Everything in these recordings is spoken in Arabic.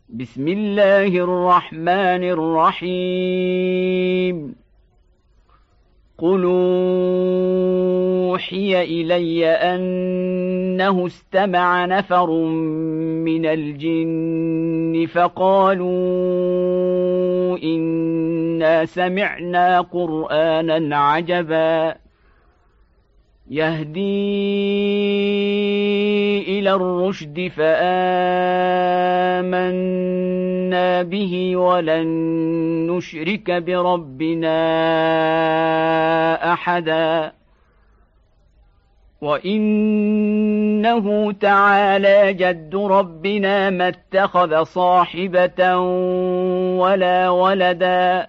بسم الله الرحمن الرحيم. قل أوحي إلي أنه استمع نفر من الجن فقالوا إنا سمعنا قرآنا عجبا يهدي إلى الرشد فآمنا به ولن نشرك بربنا أحدا وإنه تعالى جد ربنا ما اتخذ صاحبة ولا ولدا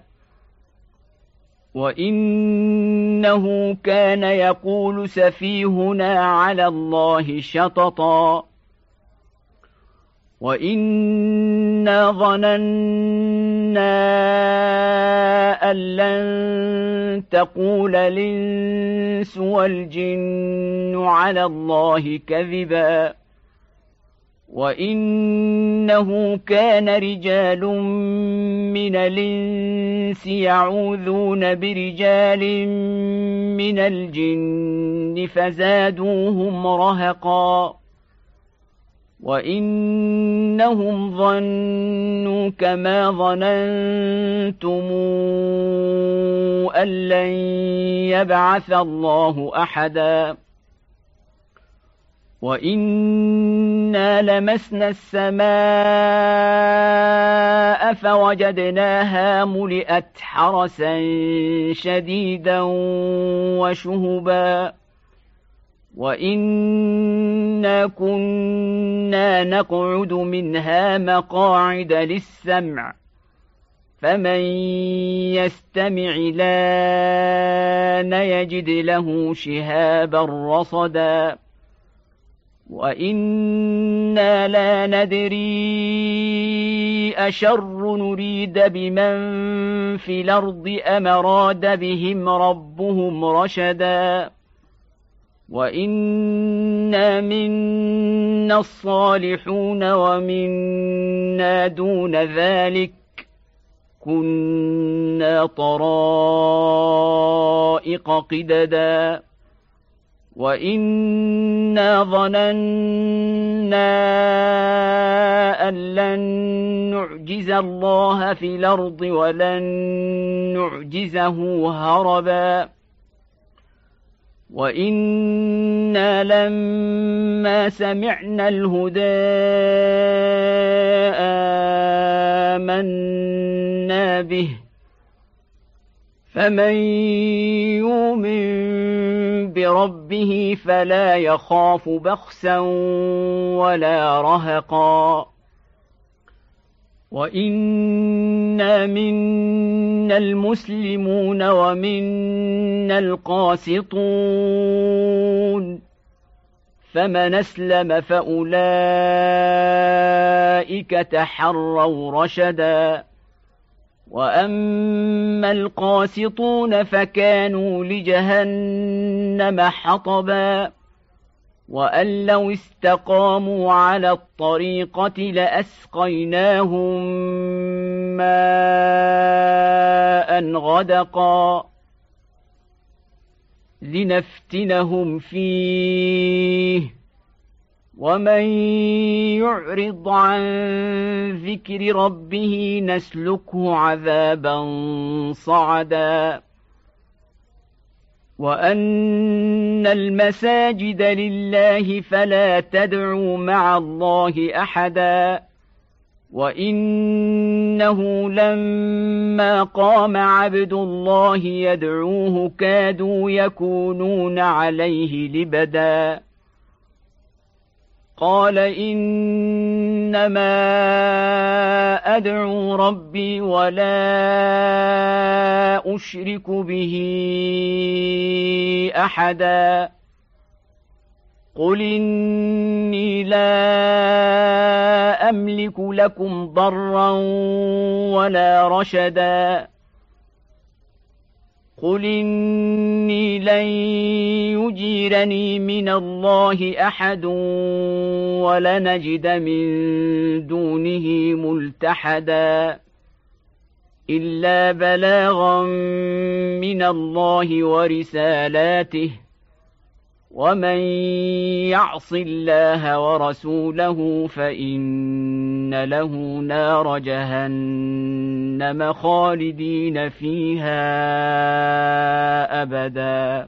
وإنه كان يقول سفيهنا على الله شططا وإنا ظننا أن لن تقول الإنس والجن على الله كذبا وإنه كان رجال من الإنس يعوذون برجال من الجن فزادوهم رهقا وإنهم ظنوا كما ظننتم أن لن يبعث الله أحدا وإنا لمسنا السماء فوجدناها ملئت حرسا شديدا وشهبا وإنا كنا نقعد منها مقاعد للسمع فمن يستمع الآن يجد له شهابا رصدا وإنا لا ندري أشر نريد بمن في الأرض أم أراد بهم ربهم رشدا وإنا منا الصالحون ومنا دون ذلك كنا طرائق قددا وإنا ظننا أن لن نعجز الله في الأرض ولن نعجزه هربا وإنا لما سمعنا الهدى آمنا به فمن يؤمن بربه فلا يخاف بخسا ولا رهقا وإنا منا المسلمون ومنا القاسطون فمن أسلم فأولئك تحروا رشدا وأما القاسطون فكانوا لجهنم حطبا وأن لو استقاموا على الطريقة لأسقيناهم ماء غدقا لنفتنهم فيه ومن يعرض عن ذكر ربه نسلكه عذابا صعدا وأن المساجد لله فلا تدعوا مع الله أحدا وإنه لما قام عبد الله يدعوه كادوا يكونون عليه لبدا قال إنما أدعو ربي ولا أشرك به أحدا قل إني لا أملك لكم ضرا ولا رشدا قل إني لن يجيرني من الله أحد ولنجد من دونه ملتحدا إلا بلاغا من الله ورسالاته ومن يعص الله ورسوله فإن له نار جهنم خالدين فيها أبدا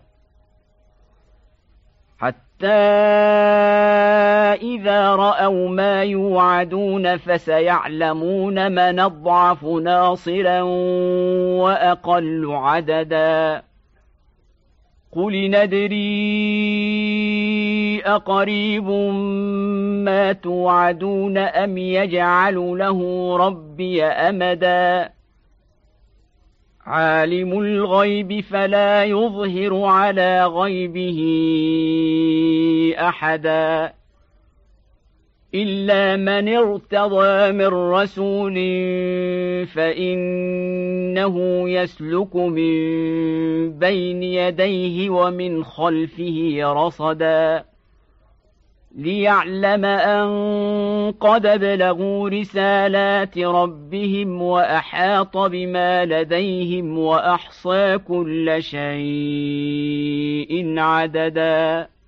حتى إذا رأوا ما يوعدون فسيعلمون من أضعف ناصرا وأقل عددا قل ندري أقريب ما توعدون أم يجعل له ربي أمدا عالم الغيب فلا يظهر على غيبه أحدا إلا من ارتضى من رسول فإنه يسلك من بين يديه ومن خلفه رصدا ليعلم أن قد بلغوا رسالات ربهم وأحاط بما لديهم وأحصى كل شيء عددا